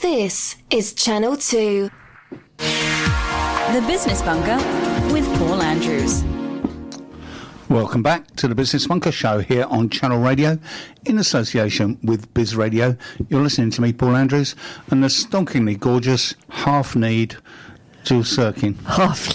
This is Channel 2. The Business Bunker with Paul Andrews. Welcome back to the Business Bunker Show here on Channel Radio in association with Biz Radio. You're listening to me, Paul Andrews, and the stonkingly gorgeous half-kneed Jules Sirkin. Half-kneed.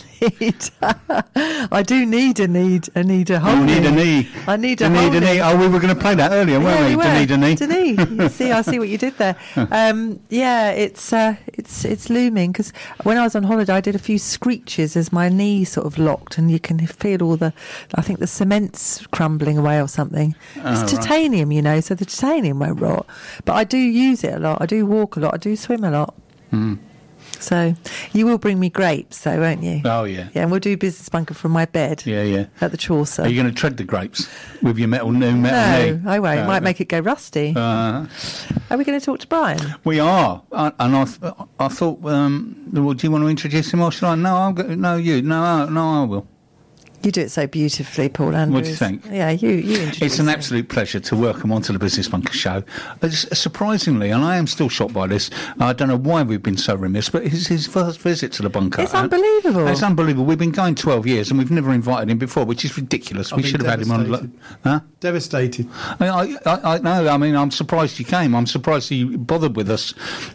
I do need a need. I need a whole knee. You need a knee. I need a whole knee. knee. Oh, we were going to play that earlier, weren't we? Need a knee. You see, I see what you did there. Yeah, it's looming, because when I was on holiday, I did a few screeches as my knee sort of locked, and you can feel all the, I think the cement's crumbling away or something. It's titanium, you know, so the titanium won't rot. But I do use it a lot. I do walk a lot. I do swim a lot. Mm. So you will bring me grapes, though, won't you? Oh, yeah. Yeah, and we'll do Business Bunker from my bed. Yeah. At the Chaucer. Are you going to tread the grapes with your new metal knee? No, I won't. Might make it go rusty. Are we going to talk to Brian? We are. And I thought, well, do you want to introduce him or should I? No, I will. You do it so beautifully, Paul Andrews. What do you think? Yeah, you introduce It's an it. absolute pleasure to welcome onto the Business Bunker Show. Surprisingly, and I am still shocked by this, I don't know why we've been so remiss, but it's his first visit to the bunker. It's unbelievable. It's unbelievable. We've been going 12 years and we've never invited him before, which is ridiculous. We should have had him on. Huh? Devastated. I know. I mean, I'm surprised you came. I'm surprised you bothered with us,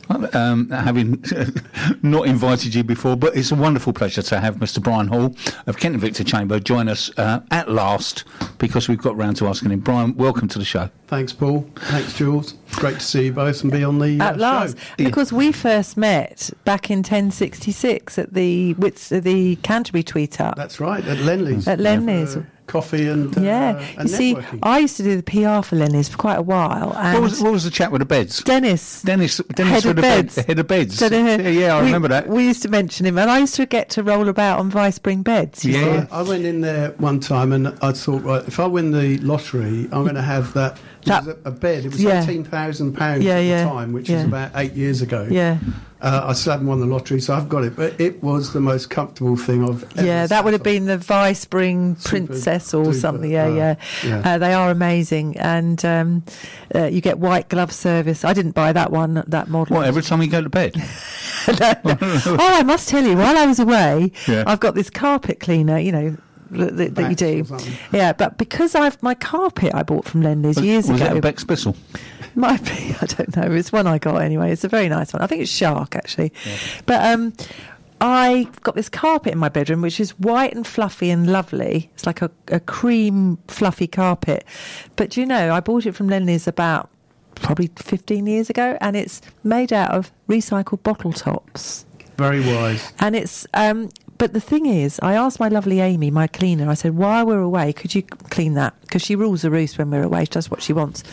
having not invited you before. But it's a wonderful pleasure to have Mr. Brian Hall of Kent and Victor Chamber join us at last, because we've got round to asking him. Brian, welcome to the show. Thanks, Paul. Thanks, Jules. Great to see you both and be on the at last. show. Of course, we first met back in 1066 at the Canterbury Tweet Up. That's right, at Lenley's. At Lenley's. Coffee and and see, networking. I used to do the PR for Lenny's for quite a while. And what was the chap with the beds? Dennis head of beds. Head of beds. Yeah, I remember that. We used to mention him, and I used to get to roll about on Vice Spring beds. You see. I went in there one time and I thought, right, if I win the lottery, I'm going to have that. It was a bed. It was £18,000 at the time, which is about 8 years ago. Yeah. I still haven't won the lottery, so I've got it. But it was the most comfortable thing I've ever Yeah, that would have been the Vice Spring Princess or something. Yeah. They are amazing. And you get white glove service. I didn't buy that model. What, every time you go to bed? No. Oh, I must tell you, while I was away, I've got this carpet cleaner, you know, that you do. Yeah, but because my carpet I bought from Lenley's years ago. Was it a Bex Bissell? Might be, I don't know. It's one I got anyway. It's a very nice one. I think it's Shark, actually. Yeah. But I've got this carpet in my bedroom, which is white and fluffy and lovely. It's like a cream fluffy carpet. But do you know, I bought it from Lenley's about probably 15 years ago, and it's made out of recycled bottle tops. Very wise. And it's... But the thing is, I asked my lovely Amy, my cleaner, I said, while we're away, could you clean that? Because she rules the roost when we're away. She does what she wants.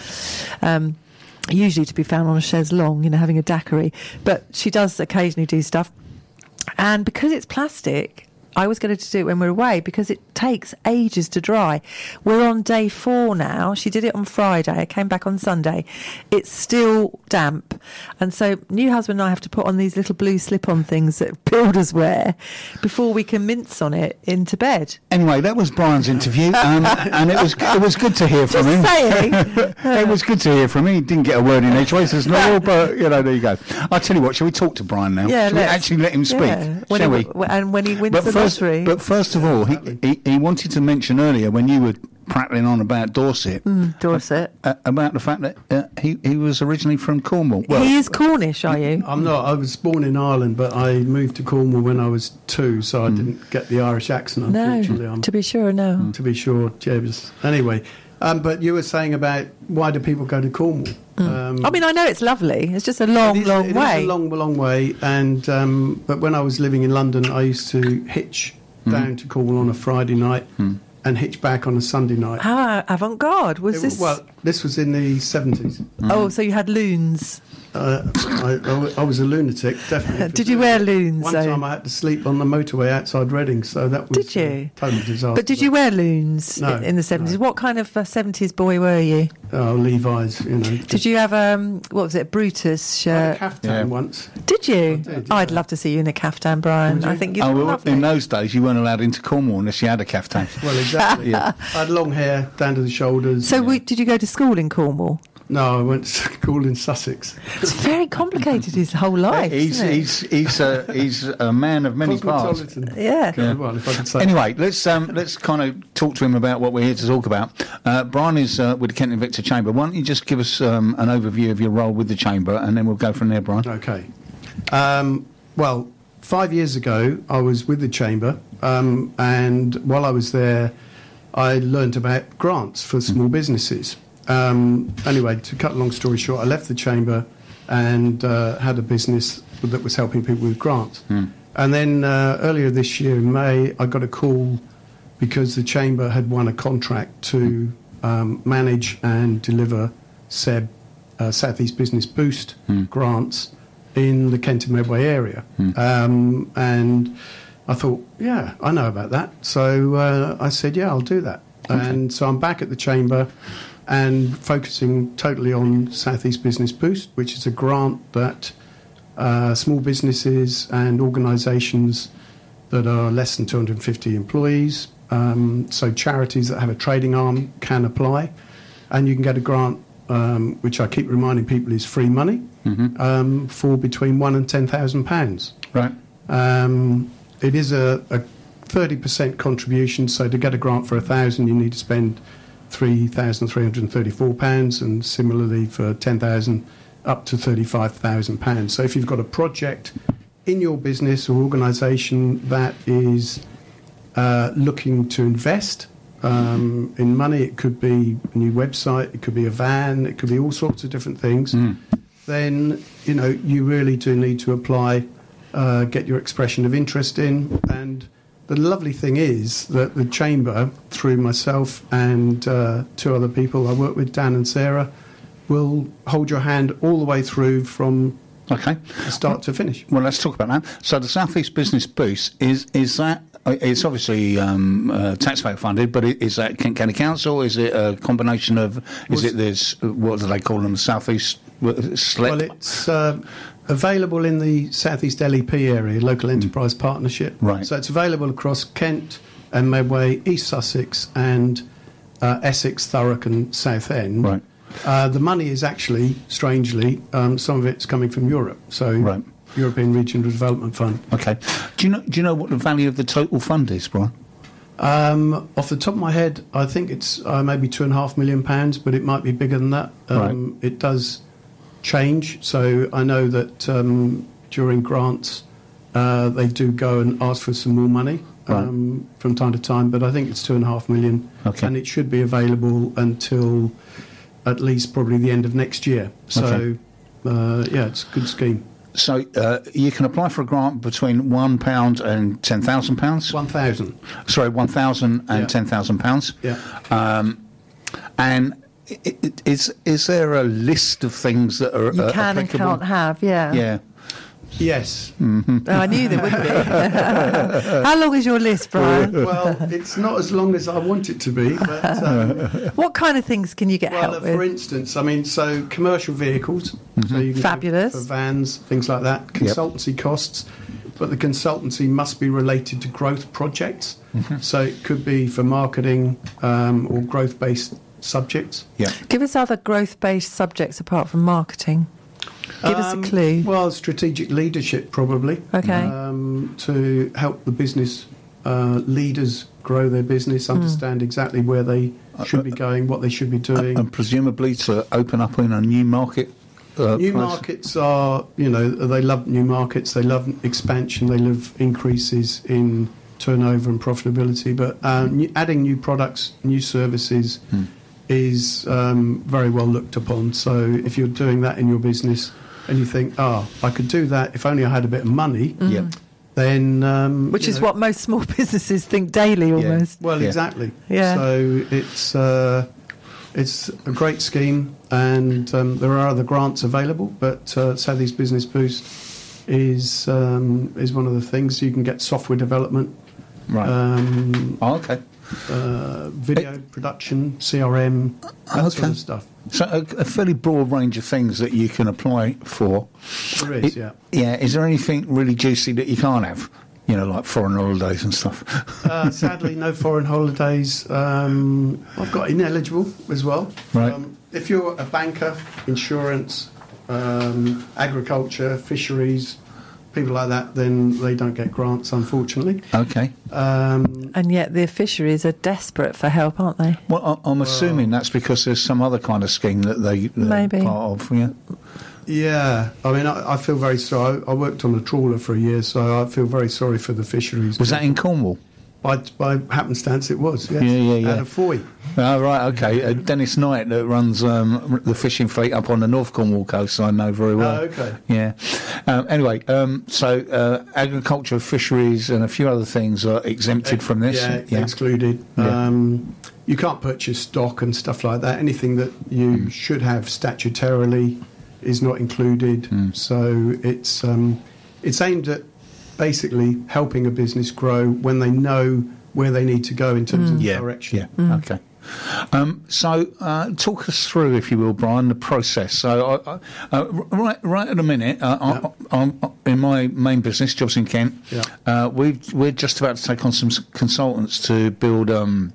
Usually to be found on a chaise longue, you know, having a daiquiri. But she does occasionally do stuff. And because it's plastic, I was going to do it when we're away because it takes ages to dry. We're on day 4 now. She did it on Friday. I came back on Sunday. It's still damp. And so new husband and I have to put on these little blue slip-on things that builders wear before we can mince on it into bed. Anyway, that was Brian's interview, and it was good to hear from him. It was good to hear from him. He didn't get a word in edgeways as normal, but, you know, there you go. I'll tell you what, shall we talk to Brian now? Yeah, shall we actually let him speak? Yeah. Shall we? And when he wins the lottery. But first of all, he wanted to mention earlier when you were prattling on about Dorset. Dorset. About the fact that he was originally from Cornwall. Well, he is Cornish, are you? I'm not. I was born in Ireland, but I moved to Cornwall when I was 2, so I didn't get the Irish accent, unfortunately. No, to be sure, no. To be sure, James. Anyway, but you were saying about why do people go to Cornwall? I mean, I know it's lovely. It's just a long way. It is a long way. And but when I was living in London, I used to hitch down to Cornwall on a Friday night and hitch back on a Sunday night. How avant-garde was this? Well, this was in the 70s. Oh, so you had loons. I was a lunatic, definitely. Did you wear loons? One time I had to sleep on the motorway outside Reading, so that was a total disaster. But did you wear loons in the 70s? No. What kind of 70s boy were you? Oh, Levi's, you know. Did you have, what was it, Brutus shirt? I had a caftan once. Did you? I did, yeah. I'd love to see you in a caftan, Brian. I think you'd love in those days, you weren't allowed into Cornwall unless you had a caftan. Well, exactly. I had long hair down to the shoulders. So did you go to school in Cornwall? No, I went to school in Sussex. It's very complicated, his whole life. He's a man of many parts. Yeah. Well, if I could say. Anyway, let's kind of talk to him about what we're here to talk about. Brian is with the Kent Invicta Chamber. Why don't you just give us an overview of your role with the Chamber, and then we'll go from there, Brian. Okay. Well, 5 years ago, I was with the Chamber, and while I was there, I learned about grants for small businesses. Anyway, to cut a long story short, I left the Chamber and had a business that was helping people with grants. And then earlier this year, in May, I got a call because the Chamber had won a contract to manage and deliver SEB, South East Business Boost grants in the Kent and Medway area. And I thought, yeah, I know about that. So I said, yeah, I'll do that. Okay. And so I'm back at the Chamber and focusing totally on South East Business Boost, which is a grant that small businesses and organisations that are less than 250 employees, so charities that have a trading arm can apply. And you can get a grant, which I keep reminding people is free money, for between £1,000 and £10,000. Right. It is a 30% contribution, so to get a grant for £1,000 you need to spend £3,334, and similarly for £10,000 up to £35,000. So if you've got a project in your business or organisation that is looking to invest in money, it could be a new website, it could be a van, it could be all sorts of different things, then you really do need to apply, get your expression of interest in. And the lovely thing is that the Chamber, through myself and two other people I work with, Dan and Sarah, will hold your hand all the way through from start to finish. Well, let's talk about that. So the South East Business Boost, is that, it's obviously taxpayer funded, but is that Kent County Council? Is it a combination of, is it this, what do they call them, South East SLEP? Well, it's available in the South East LEP area, Local Enterprise Partnership. Right. So it's available across Kent and Medway, East Sussex and Essex, Thurrock and Southend. Right. The money is actually, strangely, some of it's coming from Europe. So European Regional Development Fund. Okay. Do you know what the value of the total fund is, Brian? Off the top of my head, I think it's maybe £2.5 million, but it might be bigger than that. It does change. So I know that during grants, they do go and ask for some more money from time to time, but I think it's £2.5 million, and it should be available until at least probably the end of next year. So it's a good scheme. So you can apply for a grant between £1 and £10,000. £1,000. Sorry, £1,000 and £10,000. Yeah. And is there a list of things that are you can applicable? and can't have? Yeah. Yeah. Yes. Mm-hmm. Oh, I knew there would be. How long is your list, Brian? Well, it's not as long as I want it to be. But, what kind of things can you get help with? For instance, so commercial vehicles. So you can Fabulous. For vans, things like that. Consultancy costs. But the consultancy must be related to growth projects. So it could be for marketing or growth-based subjects. Yeah. Give us other growth-based subjects apart from marketing. Give us a clue. Well, strategic leadership, probably. Okay. To help the business leaders grow their business, understand exactly where they should be going, what they should be doing. And presumably to open up in a new market. New markets are, they love new markets, they love expansion, they love increases in turnover and profitability. But adding new products, new services is very well looked upon. So if you're doing that in your business and you think, I could do that if only I had a bit of money, then... which is what most small businesses think daily, almost. Well, exactly. Yeah. So it's a great scheme, and there are other grants available, but South East Business Boost is one of the things. You can get software development. Right. Okay. Video production, CRM, that sort of stuff. So a fairly broad range of things that you can apply for. There is, yeah. Yeah, is there anything really juicy that you can't have? Like foreign holidays and stuff. Sadly, no foreign holidays. I've got ineligible as well. Right. if you're a banker, insurance, agriculture, fisheries, people like that, then they don't get grants, unfortunately. Okay. And yet the fisheries are desperate for help, aren't they? Well, I'm assuming that's because there's some other kind of scheme that they're Maybe. part of. Yeah. Yeah, I mean, I feel very sorry. I worked on a trawler for a year, so I feel very sorry for the fisheries. Was that in Cornwall? By happenstance, it was, yes. Yeah. At a Foy. Oh, right, okay. Dennis Knight, that runs the fishing fleet up on the North Cornwall coast, I know very well. Oh, okay. Yeah. Anyway, so agriculture, fisheries and a few other things are exempted from this? Yeah, excluded. Yeah. You can't purchase stock and stuff like that. Anything that you should have statutorily is not included. So it's aimed at basically helping a business grow when they know where they need to go in terms of direction. Yeah, okay. So talk us through, if you will, Brian, the process. So right at the minute, I'm in my main business, Jobs in Kent, we're just about to take on some consultants to build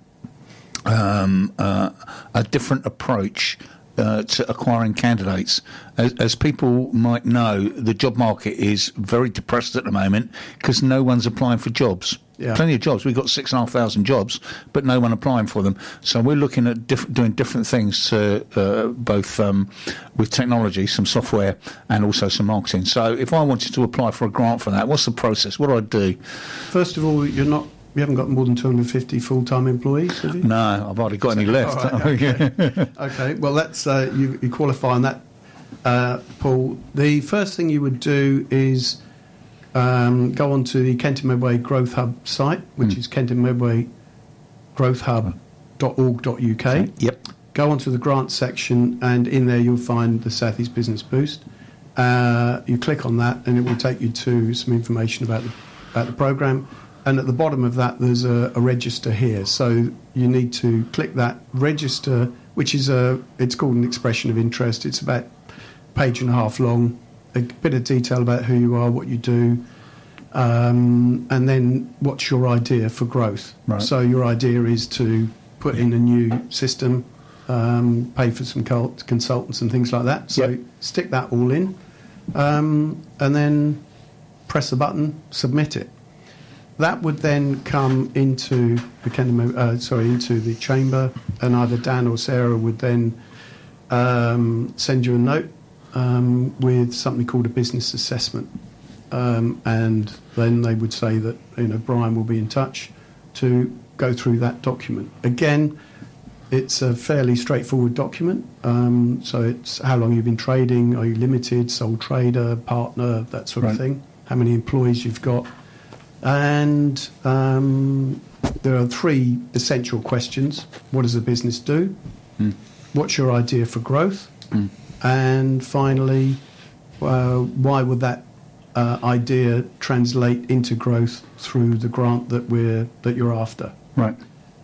a different approach to acquiring candidates. As people might know, the job market is very depressed at the moment because no one's applying for jobs. Yeah. Plenty of jobs. We've got 6,500 jobs, but no one applying for them. So we're looking at doing different things to both with technology, some software, and also some marketing. So if I wanted to apply for a grant for that, what's the process? What do I do? First of all, you haven't got more than 250 full-time employees, have you? No, I've hardly got any left. All right, okay, well, that's you qualify on that, Paul. The first thing you would do is go onto the Kent and Medway Growth Hub site, which is kentandmedwaygrowthhub.org.uk. Yep. Go onto the grant section, and in there you'll find the South East Business Boost. You click on that, and it will take you to some information about the programme. And at the bottom of that, there's a register here. So you need to click that register, which is it's called an expression of interest. It's about a page and a half long, a bit of detail about who you are, what you do, and then what's your idea for growth. Right. So your idea is to put in a new system, pay for some consultants and things like that. So stick that all in, and then press the button, submit it. That would then come into into the chamber, and either Dan or Sarah would then send you a note with something called a business assessment, and then they would say that Brian will be in touch to go through that document. Again, it's a fairly straightforward document. So it's how long you've been trading, are you limited, sole trader, partner, that sort of thing, how many employees you've got. And there are three essential questions. What does the business do? What's your idea for growth? And finally, why would that idea translate into growth through the grant that you're after? Right.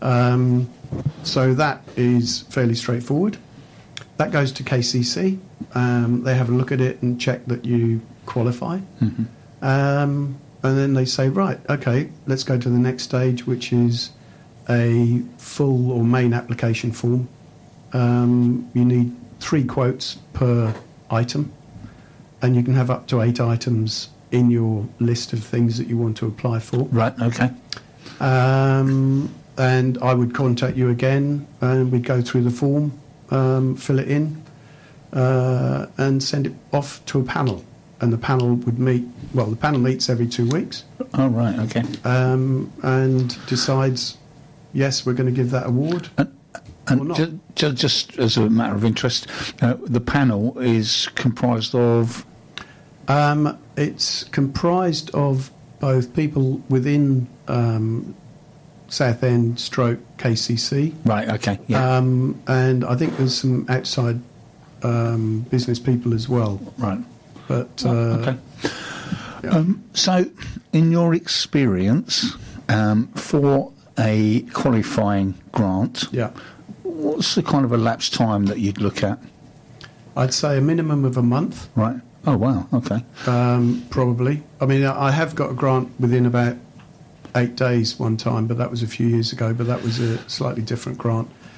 So that is fairly straightforward. That goes to KCC. They have a look at it and check that you qualify. And then they say, right, okay, let's go to the next stage, which is a full or main application form. You need 3 quotes per item, and you can have up to 8 items in your list of things that you want to apply for. Right, okay. And I would contact you again, and we'd go through the form, fill it in, and send it off to a panel. And the panel would meet. Well, the panel meets every 2 weeks. Oh, right, okay. And decides, yes, we're going to give that award. And just as a matter of interest, the panel is comprised of. It's comprised of both people within Southend / KCC. Right. Okay. Yeah. And I think there's some outside business people as well. Right. But okay. So, in your experience, for a qualifying grant, what's the kind of elapsed time that you'd look at? I'd say a minimum of a month. Right. Oh, wow. Okay. Probably. I mean, I have got a grant within about 8 days one time, but that was a few years ago. But that was a slightly different grant.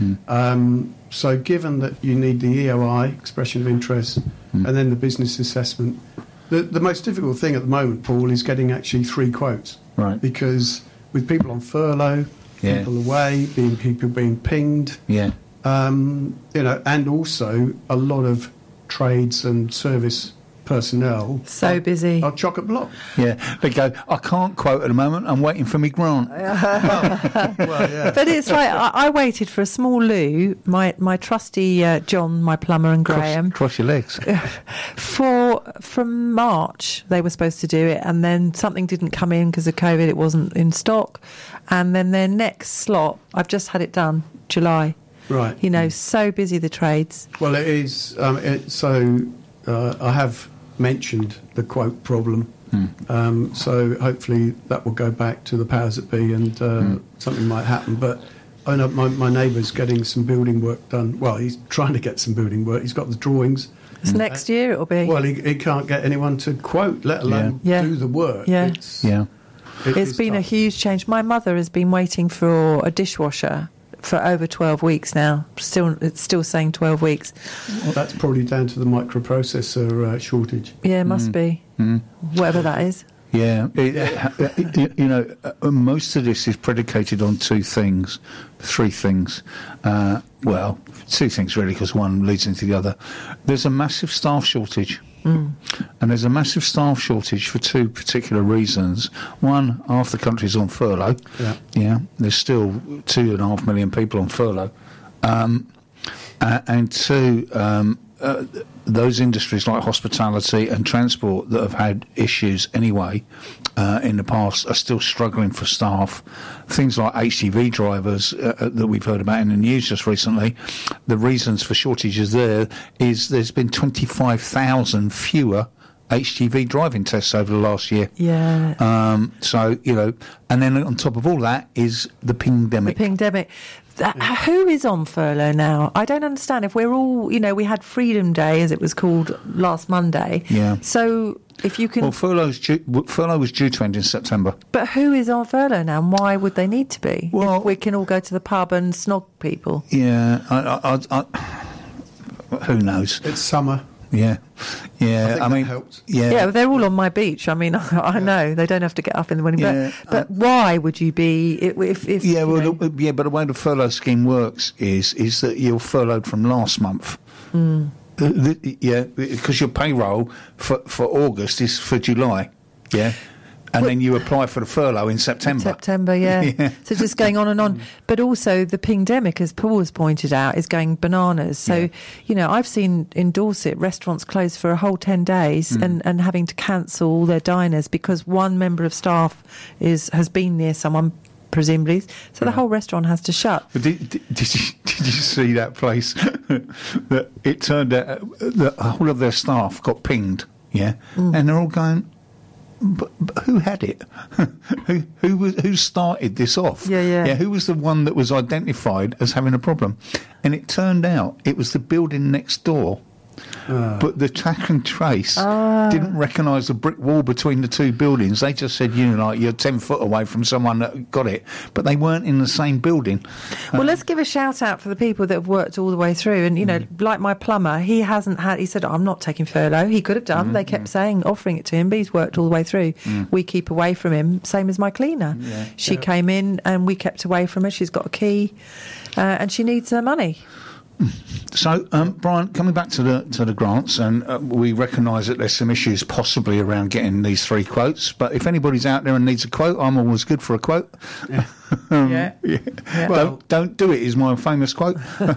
So given that you need the EOI, expression of interest, and then the business assessment, the most difficult thing at the moment, Paul, is getting actually 3 quotes. Right. Because with people on furlough, Yeah. people away, people being pinged, Yeah. and also a lot of trades and service personnel So busy. are chock-a-block. Yeah. They go, I can't quote at the moment. I'm waiting for me grant. Well, yeah. But it's like I waited for a small loo, my trusty John, my plumber, and Graham. Cross your legs. From March they were supposed to do it, and then something didn't come in because of COVID. It wasn't in stock, and then their next slot, I've just had it done, July. Right. So busy, the trades. Well, it is. I have mentioned the quote problem. So hopefully that will go back to the powers that be, and something might happen. But I know my neighbour's getting some building work done. Well, he's trying to get some building work. He's got the drawings. It's next year it'll be. Well, he can't get anyone to quote, let alone Yeah. do the work. Yeah. It's It's been a huge change. My mother has been waiting for a dishwasher for over 12 weeks now. It's still saying 12 weeks. Well, that's probably down to the microprocessor shortage. Yeah, it must be. Whatever that is. Yeah, most of this is predicated on 3 things. Well, 2 things really, because one leads into the other. There's a massive staff shortage, and there's a massive staff shortage for 2 particular reasons. One, half the country's on furlough. Yeah, there's still 2.5 million people on furlough, and 2. Those industries like hospitality and transport that have had issues anyway in the past are still struggling for staff. Things like HGV drivers that we've heard about in the news just recently, the reasons for shortages there is there's been 25,000 fewer HGV driving tests over the last year. Yeah. And then on top of all that is the pingdemic. The pingdemic. Who is on furlough now? I don't understand. If we're all, we had Freedom Day, as it was called, last Monday. Yeah. So if you can... Well, furlough was due to end in September. But who is on furlough now, and why would they need to be? Well, if we can all go to the pub and snog people. Yeah. Who knows? It's summer. Yeah. I mean, that helps. Yeah, they're all on my beach. I mean, I know they don't have to get up in the morning. Yeah, but why would you be if but the way the furlough scheme works is that you're furloughed from last month. Because your payroll for August is for July. Yeah. And then you apply for the furlough in September. Yeah. So just going on and on. But also the pingdemic, as Paul has pointed out, is going bananas. So, I've seen in Dorset restaurants closed for a whole 10 days and having to cancel all their diners because one member of staff has been near someone, presumably. So the whole restaurant has to shut. But did you see that place? That it turned out that all of their staff got pinged, and they're all going... But who had it? who started this off? Yeah. Who was the one that was identified as having a problem? And it turned out it was the building next door. But the track and trace didn't recognise the brick wall between the 2 buildings. They just said, you're 10 foot away from someone that got it. But they weren't in the same building. Well, let's give a shout out for the people that have worked all the way through. And, like my plumber, he said, I'm not taking furlough. He could have done. They kept offering it to him, but he's worked all the way through. We keep away from him, same as my cleaner. She came in and we kept away from her. She's got a key and she needs her money. So, Brian, coming back to the grants, and we recognise that there's some issues possibly around getting these 3 quotes. But if anybody's out there and needs a quote, I'm always good for a quote. Yeah. Well, don't do it is my famous quote.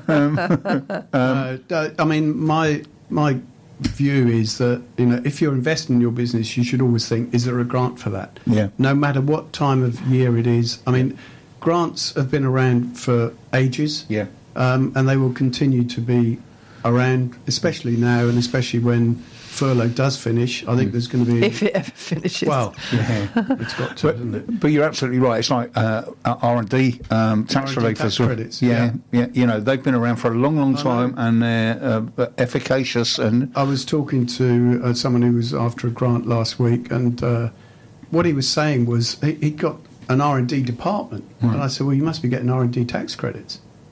I mean, my view is that if you're investing in your business, you should always think, is there a grant for that? Yeah. No matter what time of year it is. I mean, grants have been around for ages. Yeah. And they will continue to be around, especially now, and especially when furlough does finish. I think there's going to be... If it ever finishes. Well, it's got to, hasn't it? But you're absolutely right. It's like R&D tax relief. Tax credits. Yeah. They've been around for a long, long time, and they're efficacious. And I was talking to someone who was after a grant last week, and what he was saying was he got an R&D department. And I said, well, you must be getting R&D tax credits.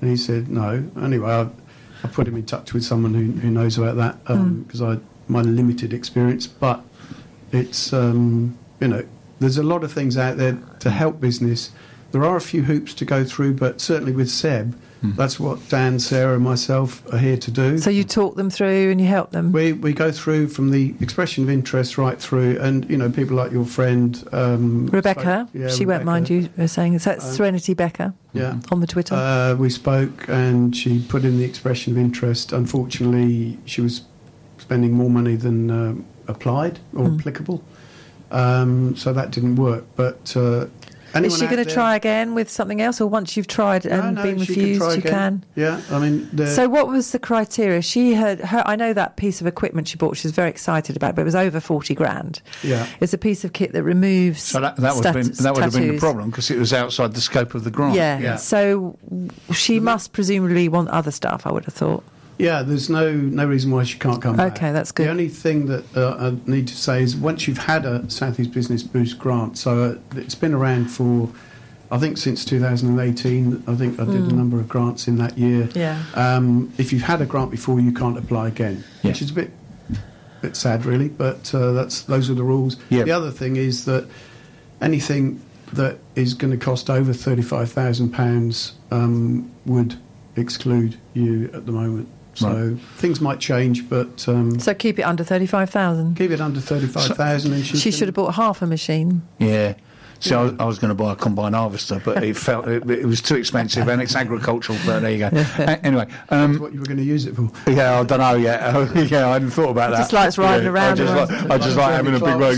And he said, no. Anyway, I put him in touch with someone who knows about that because my limited experience. But it's, there's a lot of things out there to help business. There are a few hoops to go through, but certainly with Seb, that's what Dan, Sarah and myself are here to do. So you talk them through and you help them? We go through from the expression of interest right through, and, people like your friend... Rebecca, she won't mind you saying, so that's Serenity Becker on the Twitter. We spoke and she put in the expression of interest. Unfortunately, she was spending more money than applied or applicable, so that didn't work. But... is she going to try again with something else, or once you've tried and been refused, you can? Yeah, I mean... So what was the criteria? She had... I know that piece of equipment she bought, she was very excited about, but it was over 40 grand. Yeah. It's a piece of kit that removes So that would have been the problem, because it was outside the scope of the grant. Yeah. So she must presumably want other stuff, I would have thought. Yeah, there's no reason why she can't come back. Okay, that's good. The only thing that I need to say is once you've had a South East Business Boost grant, so it's been around for, I think, since 2018. I think I did a number of grants in that year. Yeah. If you've had a grant before, you can't apply again, which is a bit sad, really, but those are the rules. Yeah. The other thing is that anything that is going to cost over £35,000 would exclude you at the moment. So things might change, but... so keep it under 35,000? Keep it under 35,000. And she should have bought half a machine. Yeah. So I was going to buy a combine harvester, but it felt it was too expensive, and it's agricultural, but there you go. Anyway. That's what you were going to use it for. Yeah, I don't know yet. Yeah, I hadn't thought about that. Just likes riding around. I just like having a big road,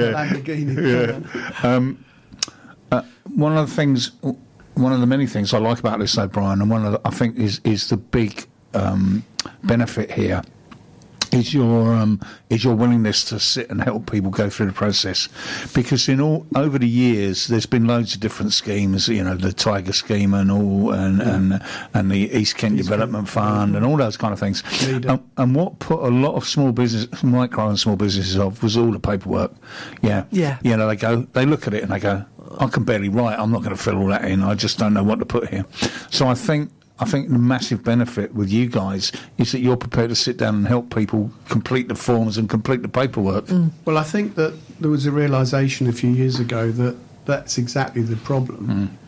One of the many things I like about this, though, Brian, and I think is the big benefit here is your willingness to sit and help people go through the process, because over the years there's been loads of different schemes, the Tiger scheme and and the East Kent Development Fund and all those kind of things. And what put a lot of micro and small businesses off was all the paperwork. Yeah. They look at it and they go, I can barely write. I'm not going to fill all that in. I just don't know what to put here. So I think the massive benefit with you guys is that you're prepared to sit down and help people complete the forms and complete the paperwork. Well, I think that there was a realisation a few years ago that that's exactly the problem.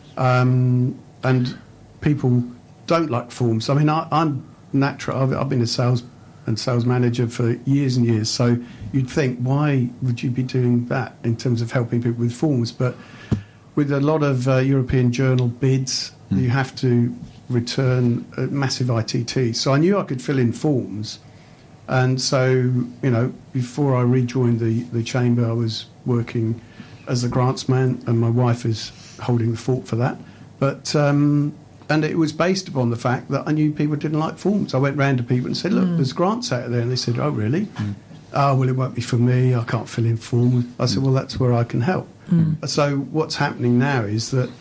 And people don't like forms. I mean, I'm natural. I've been a sales manager for years and years. So you'd think, why would you be doing that in terms of helping people with forms? But with a lot of European journal bids, you have to return a massive ITT. So I knew I could fill in forms. And so, before I rejoined the Chamber, I was working as the grantsman, and my wife is holding the fort for that. But and it was based upon the fact that I knew people didn't like forms. I went round to people and said, look, there's grants out there. And they said, oh, really? Oh, well, it won't be for me. I can't fill in forms. I said, well, that's where I can help. So what's happening now is that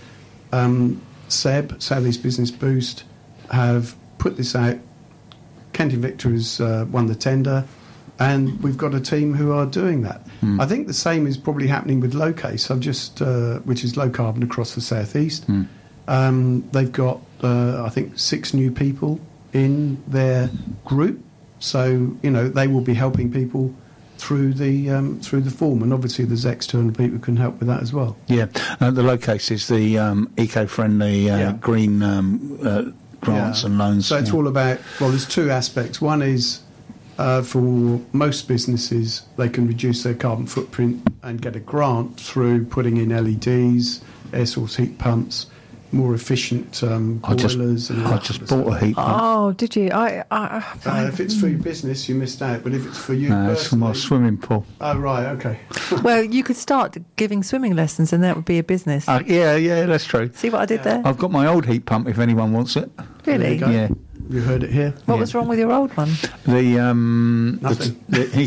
SEB, South East Business Boost, have put this out. Kent Invicta has won the tender, and we've got a team who are doing that. I think the same is probably happening with Locase. Which is low carbon across the South East. They've got, I think, 6 new people in their group, so they will be helping people through the form, and obviously there's external people who can help with that as well. Yeah, the Locase is the eco-friendly green grants and loans. So it's all about, there's 2 aspects. One is for most businesses, they can reduce their carbon footprint and get a grant through putting in LEDs, air source heat pumps, more efficient boilers. I just bought a heat pump. Oh, did you? If it's for your business, you missed out. But if it's for you, it's for my swimming pool. Oh, right, okay. Well, you could start giving swimming lessons, and that would be a business. Yeah, that's true. See what I did there? I've got my old heat pump. If anyone wants it. Really? Yeah. You heard it here. What was wrong with your old one? Nothing.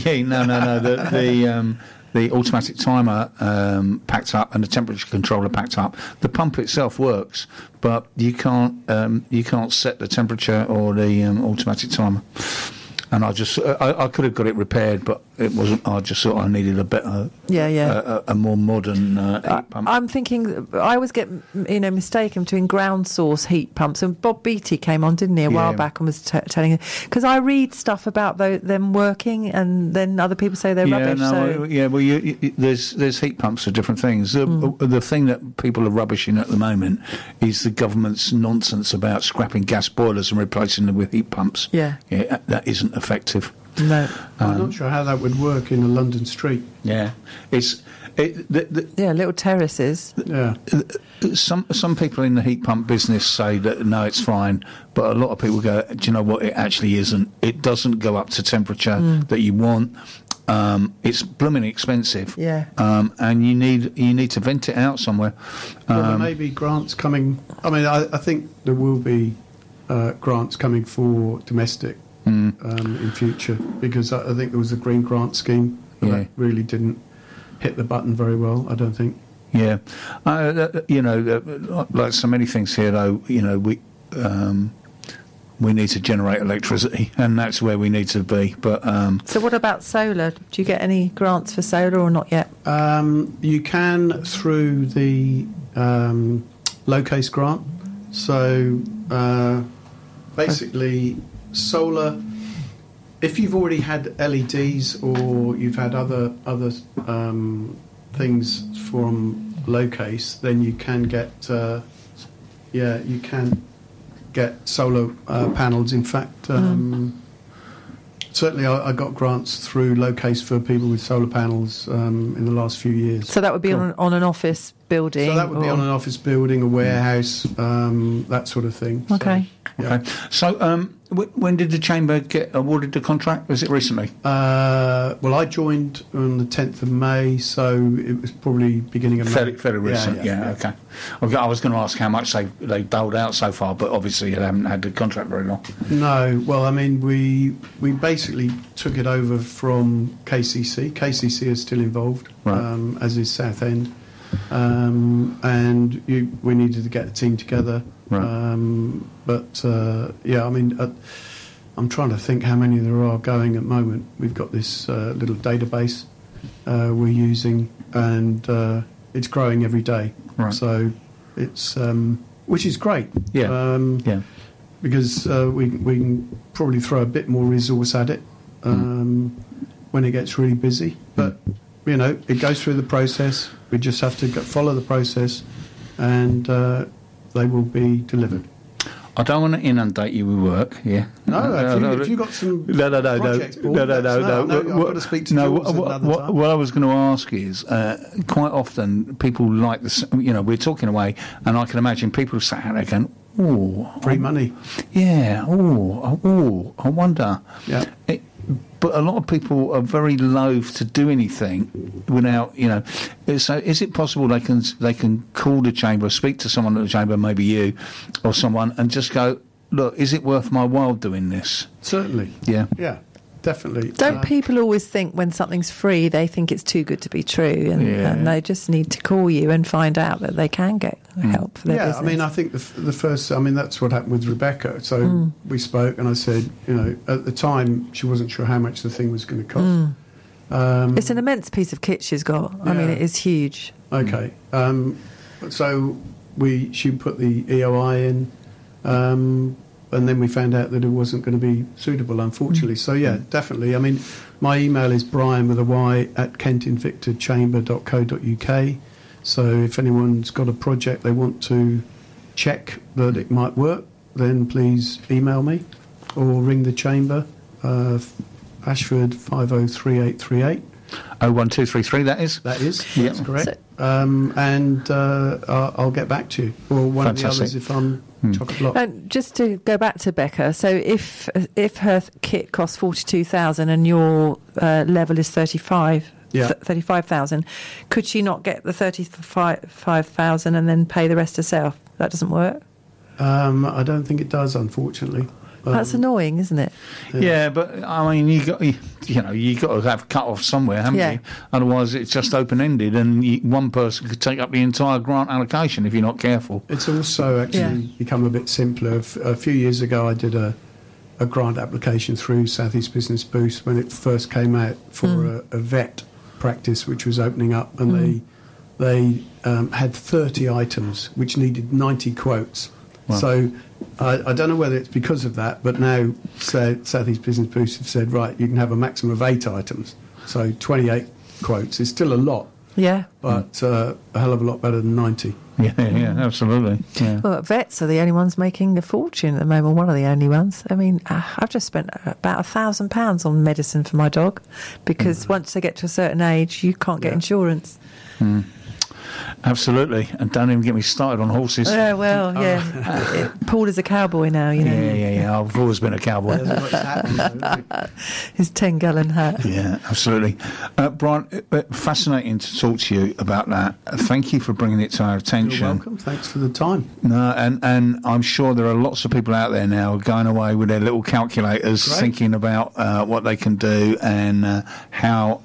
The automatic timer packed up and the temperature controller packed up. The pump itself works, but you can't set the temperature or the automatic timer. And I could have got it repaired, but it wasn't. I just thought I needed a better, a more modern heat pump. I'm thinking, I always get mistaken between ground source heat pumps, and Bob Beattie came on, didn't he, a while back, and was telling, because I read stuff about them working, and then other people say they're rubbish. There's heat pumps for different things. The thing that people are rubbishing at the moment is the government's nonsense about scrapping gas boilers and replacing them with heat pumps. Yeah, that isn't effective. No, I'm not sure how that would work in a London street. Yeah, little terraces. Yeah. Some people in the heat pump business say that no, it's fine, but a lot of people go, do you know what? It actually isn't. It doesn't go up to temperature that you want. It's blooming expensive. Yeah. And you need to vent it out somewhere. Well, there may be grants coming. I mean, I think there will be grants coming for domestic in future, because I think there was a green grant scheme that really didn't hit the button very well, I don't think. Yeah. Like so many things here, though, we need to generate electricity, and that's where we need to be. But so what about solar? Do you get any grants for solar or not yet? You can through the low case grant. So basically, solar. If you've already had LEDs or you've had other things from low case, then you can get get solar panels. In fact, certainly I got grants through low case for people with solar panels in the last few years. So that would be on an office building? So that would be on an office building, a warehouse, that sort of thing. Okay. So, yeah. Okay. So when did the Chamber get awarded the contract? Was it recently? Well, I joined on the 10th of May, so it was probably beginning of May. Fairly recent, yeah. Okay. I was going to ask how much they've doled out so far, but obviously you haven't had the contract very long. No, well, I mean, we basically took it over from KCC. KCC is still involved, right. As is Southend. And we needed to get a team together. Right. I mean, I'm trying to think how many there are going at the moment. We've got this little database we're using, and it's growing every day. Right. So it's which is great. Yeah. Because we can probably throw a bit more resource at it when it gets really busy. But it goes through the process. We just have to follow the process, and they will be delivered. I don't want to inundate you with work. Yeah. No, if you've got some projects, Paul, I've got to speak to Jules another time. What I was going to ask is, quite often people like this. We're talking away, and I can imagine people sat out there going, "Oh, free money." Yeah. I wonder. Yeah. But a lot of people are very loath to do anything without, So is it possible they can call the Chamber, speak to someone at the Chamber, maybe you or someone, and just go, look, is it worth my while doing this? Certainly. Yeah. Yeah. Definitely. Don't people always think when something's free, they think it's too good to be true, and they just need to call you and find out that they can get help for their business? I mean, I think the first, that's what happened with Rebecca. So we spoke, and I said, at the time, she wasn't sure how much the thing was going to cost. It's an immense piece of kit she's got. I mean, it is huge. Okay. So she put the EOI in, and then we found out that it wasn't going to be suitable, unfortunately. So, definitely. I mean, my email is Brian with a Y at kentinvictorchamber.co.uk. So if anyone's got a project they want to check that it might work, then please email me or ring the Chamber, Ashford 503838. 01233, that is? That is, that's correct. And I'll get back to you, or one of the others if I'm chock-a-block. And just to go back to Becca, so if her kit costs 42,000 and your level is 35,000, could she not get the 35,000 and then pay the rest herself? That doesn't work? I don't think it does, unfortunately. That's annoying, isn't it? Yeah, but I mean, you got to have cut off somewhere, haven't you? Otherwise, it's just open ended, and one person could take up the entire grant allocation if you're not careful. It's also actually become a bit simpler. A few years ago, I did a a grant application through South East Business Boost when it first came out for a vet practice which was opening up, and they had 30 items which needed 90 quotes. Wow. So I don't know whether it's because of that, but now South East Business Boost have said, right, you can have a maximum of 8 items. So 28 quotes is still a lot, Yeah. but a hell of a lot better than 90. Yeah, absolutely. Yeah. Well, vets are the only ones making a fortune at the moment, one of the only ones. I mean, I've just spent about £1,000 on medicine for my dog because once they get to a certain age, you can't get insurance. Absolutely, and don't even get me started on horses. Yeah, well, Paul is a cowboy now, you know. Yeah. I've always been a cowboy. He hasn't got his hat on, though, has he? His 10-gallon hat. Yeah, absolutely. Brian, fascinating to talk to you about that. Thank you for bringing it to our attention. You're welcome. Thanks for the time. No, and I'm sure there are lots of people out there now going away with their little calculators, Great. thinking about what they can do and how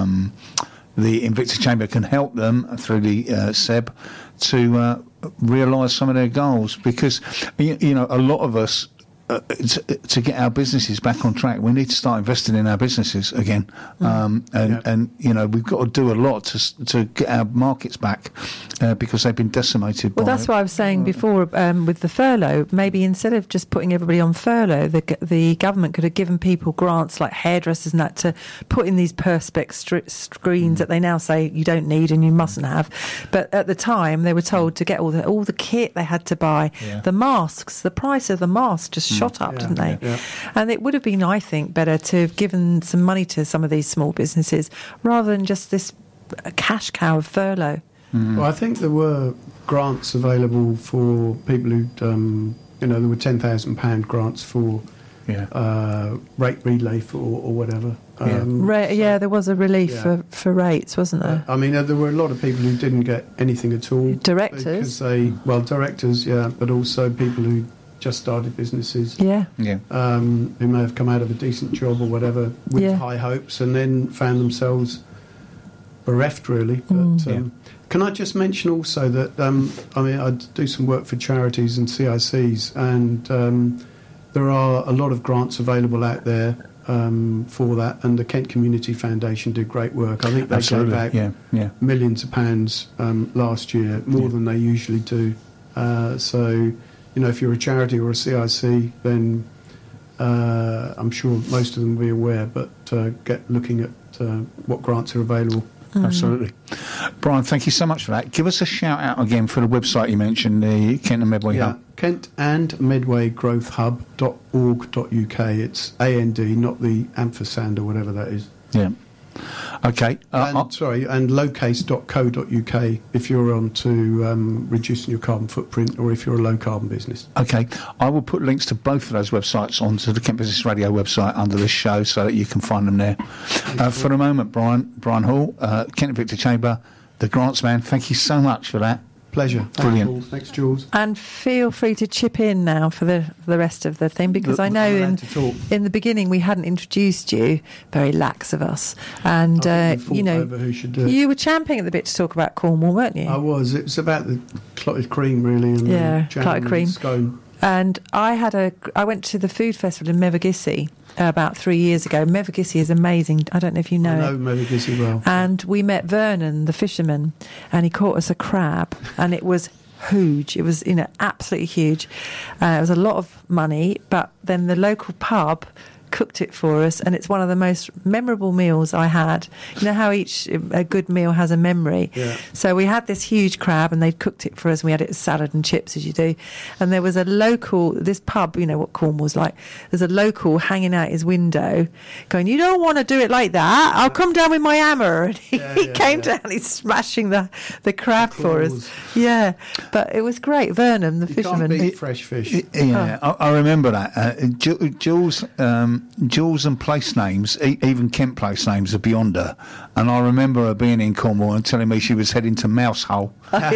the Invicta Chamber can help them through the SEB to realise some of their goals. Because, you know, a lot of us, to get our businesses back on track, we need to start investing in our businesses again. And you know, we've got to do a lot to get our markets back because they've been decimated. Well, by that's what I was saying before with the furlough. Maybe instead of just putting everybody on furlough, the government could have given people grants like hairdressers and that to put in these perspex screens that they now say you don't need and you mustn't have. But at the time, they were told to get all the kit they had to buy, the masks. The price of the mask just shot up, didn't they? Yeah. And it would have been, I think, better to have given some money to some of these small businesses rather than just this cash cow of furlough. Well, I think there were grants available for people who, there were £10,000 grants for rate relief or whatever. There was a relief for rates, wasn't there? I mean, there were a lot of people who didn't get anything at all. Directors? Directors, but also people who just started businesses. Yeah. Who may have come out of a decent job or whatever with high hopes and then found themselves bereft, really. But can I just mention also that, I do some work for charities and CICs, and there are a lot of grants available out there for that, and the Kent Community Foundation did great work. I think they gave out millions of pounds last year, more than they usually do. So, you know, if you're a charity or a CIC, then I'm sure most of them will be aware, but get looking at what grants are available. Absolutely. Brian, thank you so much for that. Give us a shout out again for the website you mentioned, the Kent and Medway Hub. Kent and Medway Growth Hub.org.uk. It's AND, not the ampersand or whatever that is. Yeah. Okay. And lowcase.co.uk if you're on to reducing your carbon footprint, or if you're a low carbon business. Okay. I will put links to both of those websites onto the Kent Business Radio website under this show so that you can find them there. For the moment, Brian Hall, Kent Invicta Chamber, the grants man, thank you so much for that. Pleasure. Brilliant. Thanks, Paul. Thanks, Jules. And feel free to chip in now for the rest of the thing, because I know in the beginning we hadn't introduced you, very lax of us, and you know, over who should do it. You were champing at the bit to talk about Cornwall, weren't you? I was. It was about the clotted cream, really, and the jam clotted cream scone. And I went to the food festival in Mevagissey about 3 years ago. Mevagissey is amazing. I don't know if you know it. I know Mevagissey well. And we met Vernon, the fisherman, and he caught us a crab, and it was huge. It was, absolutely huge. It was a lot of money, but then the local pub cooked it for us, and it's one of the most memorable meals I had. You know how a good meal has a memory? Yeah. So we had this huge crab, and they'd cooked it for us, and we had it as salad and chips, as you do. And there was this pub, you know what Cornwall's like, there's a local hanging out his window going, "You don't want to do it like that, I'll come down with my hammer." And he came down, he's smashing the crab for us. Yeah, but it was great. Vernon, the fisherman. You can't beat fresh fish. I remember that. Jules and place names, even Kent place names, are beyond her. And I remember her being in Cornwall and telling me she was heading to Mousehole.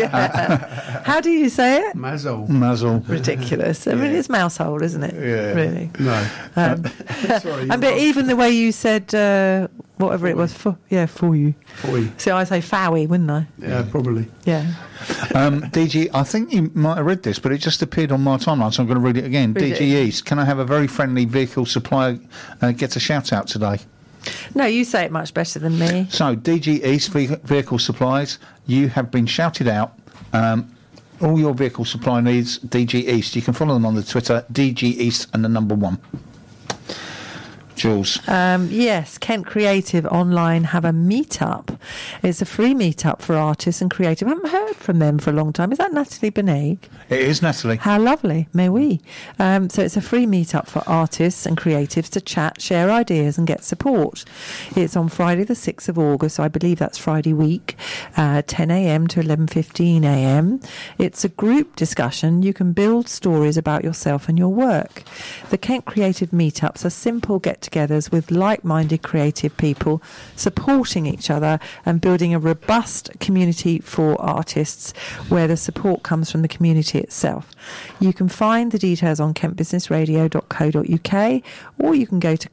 How do you say it? Mazel. Ridiculous. I mean, it's Mousehole, isn't it? Yeah. Really? No. Sorry. But even the way you said whatever it was, for you. For you. So I say Fowie, wouldn't I? Yeah, probably. Yeah. DG, I think you might have read this, but it just appeared on my timeline, so I'm going to read it again. Read DG it. East, can I have a very friendly vehicle supplier get a shout out today? No, you say it much better than me. So, DG East Vehicle Supplies, you have been shouted out. All your vehicle supply needs, DG East. You can follow them on the Twitter, DG East and the number 1. Jules. Yes, Kent Creative Online have a meetup. It's a free meetup for artists and creative. I haven't heard from them for a long time. Is that Natalie Benig? It is, Natalie. How lovely. May we? So it's a free meetup for artists and creatives to chat, share ideas and get support. It's on Friday the 6th of August. So I believe that's Friday week, 10 a.m. to 11:15 a.m. It's a group discussion. You can build stories about yourself and your work. The Kent Creative meetups are simple get-togethers with like-minded creative people supporting each other and building a robust community for artists where the support comes from the community itself. You can find the details on kentbusinessradio.co.uk or you can go to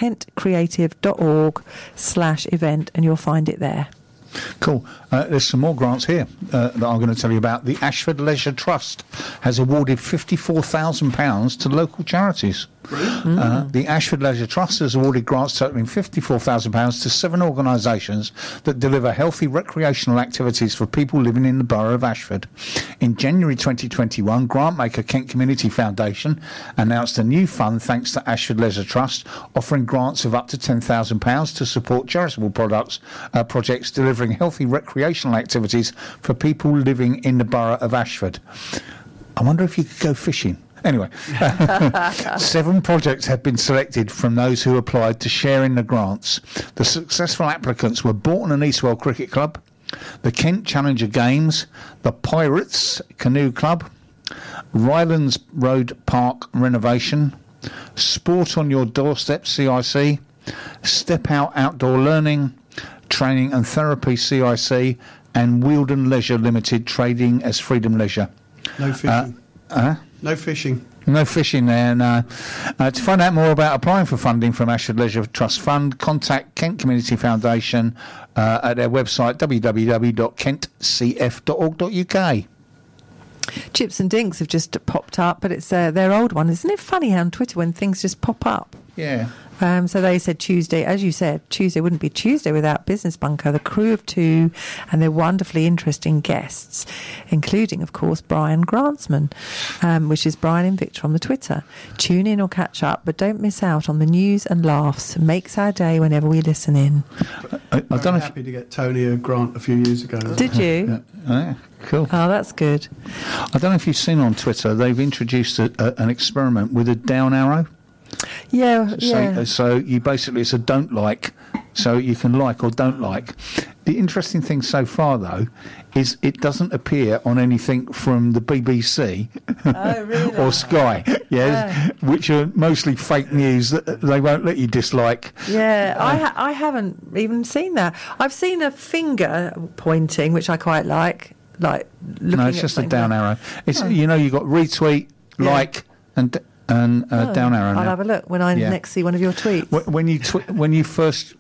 kentcreative.org/event and you'll find it there. Cool. There's some more grants here that I'm going to tell you about. The Ashford Leisure Trust has awarded £54,000 to local charities. The Ashford Leisure Trust has awarded grants totaling £54,000 to 7 organisations that deliver healthy recreational activities for people living in the borough of Ashford. In January 2021, grantmaker Kent Community Foundation announced a new fund thanks to Ashford Leisure Trust, offering grants of up to £10,000 to support charitable projects delivering healthy recreational activities for people living in the borough of Ashford. I wonder if you could go fishing. Anyway, 7 projects have been selected from those who applied to share in the grants. The successful applicants were Bourton and Eastwell Cricket Club, the Kent Challenger Games, the Pirates Canoe Club, Rylands Road Park Renovation, Sport on Your Doorstep CIC, Step Out Outdoor Learning, Training and Therapy CIC, and Wealden Leisure Limited trading as Freedom Leisure. No fishing. No fishing. No fishing there, no. To find out more about applying for funding from Ashford Leisure Trust Fund, contact Kent Community Foundation at their website www.kentcf.org.uk. Chips and Dinks have just popped up, but it's their old one. Isn't it funny how on Twitter when things just pop up? Yeah. So they said Tuesday, as you said, Tuesday wouldn't be Tuesday without Business Bunker, the crew of 2 and their wonderfully interesting guests, including, of course, Brian Grantsman, which is Brian and Victor on the Twitter. Tune in or catch up, but don't miss out on the news and laughs. It makes our day whenever we listen in. I don't know. Happy to get Tony a grant a few years ago. Did you? Yeah, cool. Oh, that's good. I don't know if you've seen on Twitter, they've introduced an experiment with a down arrow. Yeah, yeah. So you basically, it's a don't like, so you can like or don't like. The interesting thing so far, though, is it doesn't appear on anything from the BBC really? or Sky, which are mostly fake news that they won't let you dislike. Yeah, I haven't even seen that. I've seen a finger pointing, which I quite like looking No, it's just a down arrow. It's you know, you got retweet, like, and down arrow. I'll now. have a look when I next see one of your tweets. When you first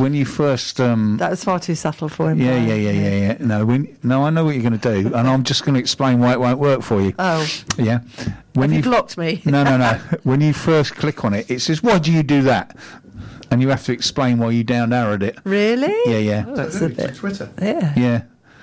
that was far too subtle for him. Yeah. No, I know what you're going to do, and I'm just going to explain why it won't work for you. Oh, yeah. Have you blocked me? No. When you first click on it, it says, "Why do you do that?" And you have to explain why you down arrowed it. Really? Yeah. Oh, that's a bit. Twitter. Yeah. Yeah.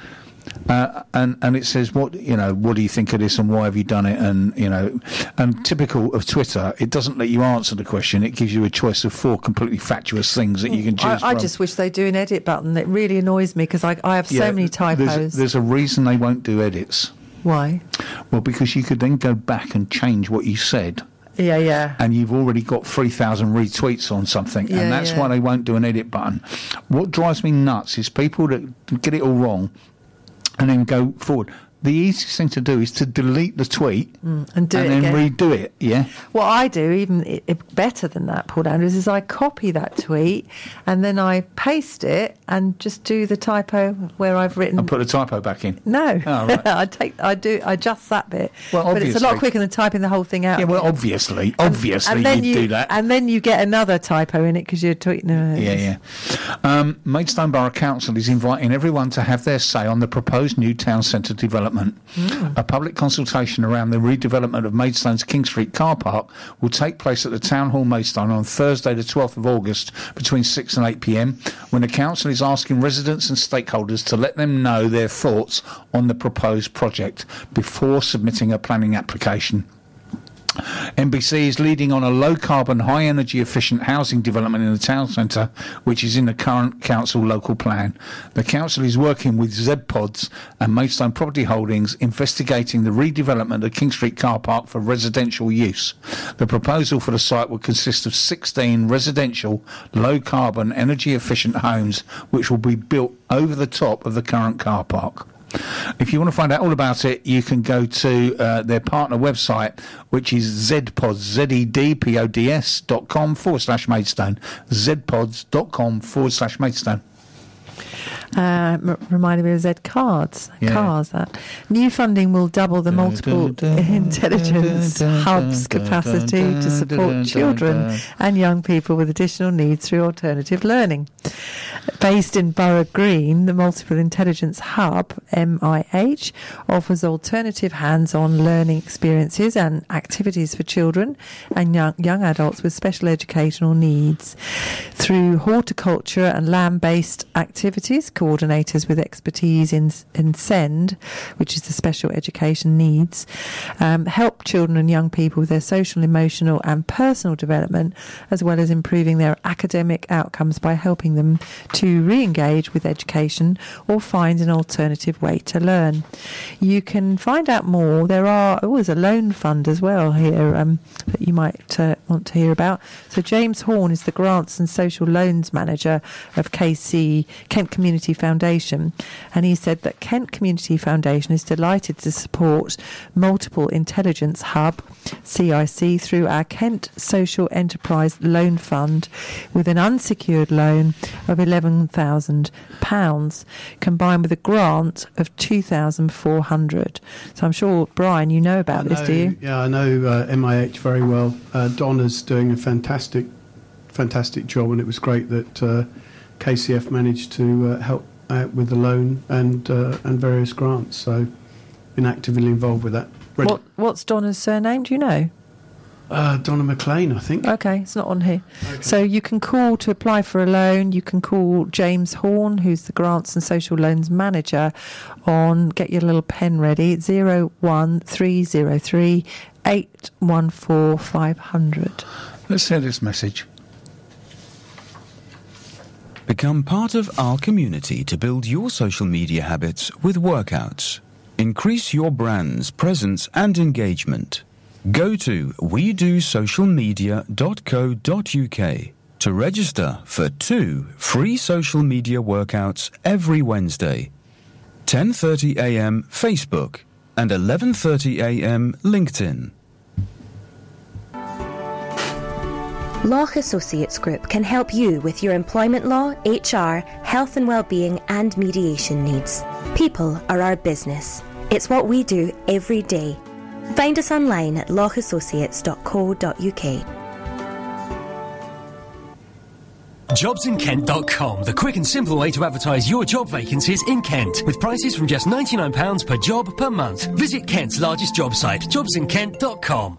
And it says what do you think of this and why have you done it, and and typical of Twitter, it doesn't let you answer the question. It gives you a choice of 4 completely fatuous things that you can choose from. I just wish they'd do an edit button. It really annoys me because I have so many typos. There's a reason they won't do edits. Why? Well, because you could then go back and change what you said. Yeah. And you've already got 3,000 retweets on something, and that's why they won't do an edit button. What drives me nuts is people that get it all wrong and then go forward. the easiest thing to do is to delete the tweet and then again. redo it. Yeah. What I do, even better than that, Paul Andrews, is I copy that tweet and then I paste it and just do the typo where I've written. And put the typo back in. No, Oh, right. I adjust that bit. Well, but it's a lot obviously. quicker than typing the whole thing out. Yeah, well, again. obviously and then you'd do that. and then you get another typo in it because you're tweeting. Yeah. Maidstone Borough Council is inviting everyone to have their say on the proposed new town centre development. A public consultation around the redevelopment of Maidstone's King Street car park will take place at the Town Hall Maidstone on Thursday the 12th of August between 6 and 8 p.m, when the council is asking residents and stakeholders to let them know their thoughts on the proposed project before submitting a planning application. NBC is leading on a low-carbon, high-energy efficient housing development in the town centre, which is in the current council local plan. The council is working with ZPods and Maidstone Property Holdings, investigating the redevelopment of King Street car park for residential use. The proposal for the site would consist of 16 residential, low-carbon, energy-efficient homes, which will be built over the top of the current car park. If you want to find out all about it, you can go to their partner website, which is zpods, zedpods.com/Maidstone, zpods.com/Maidstone. Reminded me of Z Cards. Yeah. Cars, that. New funding will double the multiple intelligence hub's capacity to support children and young people with additional needs through alternative learning. Based in Borough Green, the Multiple Intelligence Hub, MIH, offers alternative hands-on learning experiences and activities for children and young adults with special educational needs. Through horticulture and land-based activities, coordinators with expertise in SEND, which is the special education needs, help children and young people with their social, emotional and personal development, as well as improving their academic outcomes by helping them to re-engage with education or find an alternative way to learn. You can find out more. There are always a loan fund as well here that you might want to hear about. So James Horn is the Grants and Social Loans Manager of Kent Community Foundation, and he said that Kent Community Foundation is delighted to support Multiple Intelligence Hub, CIC, through our Kent Social Enterprise Loan Fund with an unsecured loan of £11,000 combined with a grant of $2,400. So I'm sure, Brian, you know about this, do you? Yeah, I know MIH very well. Donna's doing a fantastic job, and it was great that KCF managed to help out with the loan and various grants. So been actively involved with that. What's Donna's surname? Do you know? Donna McLean, I think. Okay, it's not on here. Okay. So you can call to apply for a loan. You can call James Horn, who's the Grants and Social Loans Manager, get your little pen ready, 01303 814 500. Let's hear this message. Become part of our community to build your social media habits with workouts. Increase your brand's presence and engagement. Go to wedosocialmedia.co.uk to register for 2 free social media workouts every Wednesday. 10:30 a.m. Facebook and 11:30 a.m. LinkedIn. Loch Associates Group can help you with your employment law, HR, health and well-being and mediation needs. People are our business. It's what we do every day. Find us online at lochassociates.co.uk. JobsInKent.com, the quick and simple way to advertise your job vacancies in Kent, with prices from just £99 per job per month. Visit Kent's largest job site, JobsInKent.com.